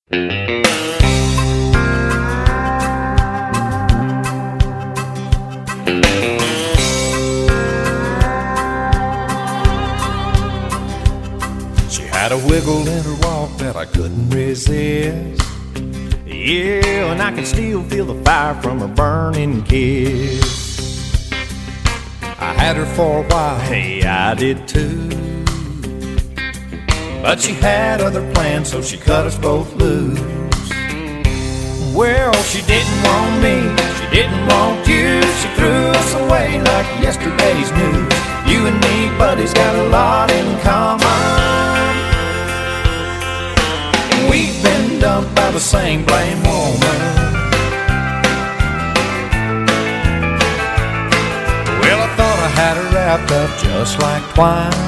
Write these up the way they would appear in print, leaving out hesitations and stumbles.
She had a wiggle in her walk that I couldn't resist. Yeah, and I can still feel the fire from her burning kiss. I had her for a while, hey, I did too. But she had other plans, so she cut us both loose. Well, she didn't want me, she didn't want you. She threw us away like yesterday's news. You and me, buddies, got a lot in common. We've been dumped by the same blame woman. Well, I thought I had her wrapped up just like twine.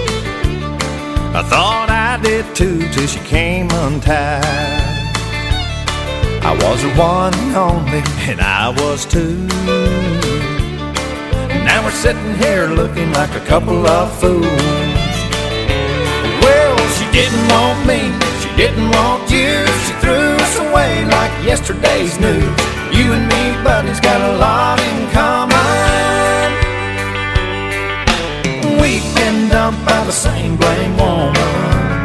I thought I did too, till she came untied. I was her one and only, and I was too. Now we're sitting here looking like a couple of fools. Well, she didn't want me, she didn't want you. She threw us away like yesterday's news. You and me, buddies, got a lot in common. We've been dumped by the same blame woman.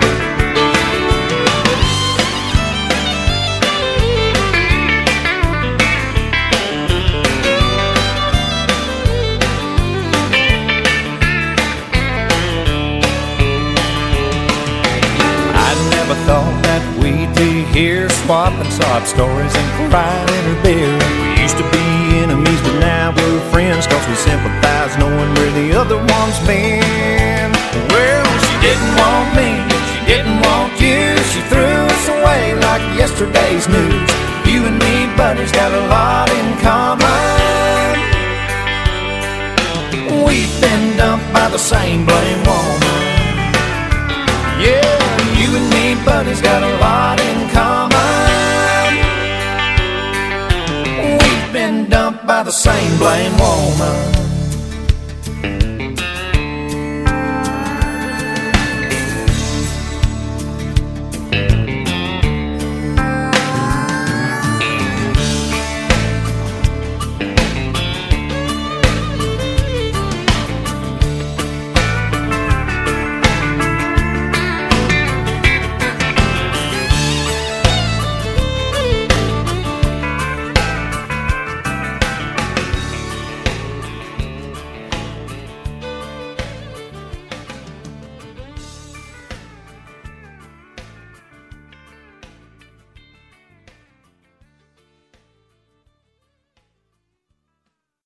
Thought that we'd be here swapping sob stories and crying in her beer. We used to be enemies, but now we're friends, cause we sympathize knowing where the other one's been. Well, she didn't want me, she didn't want you. She threw us away like yesterday's news. You and me, buddies, got a lot in common. We've been dumped by the same blame woman. Yeah, you and me, buddies, got a lot in common. We've been dumped by the same blame woman.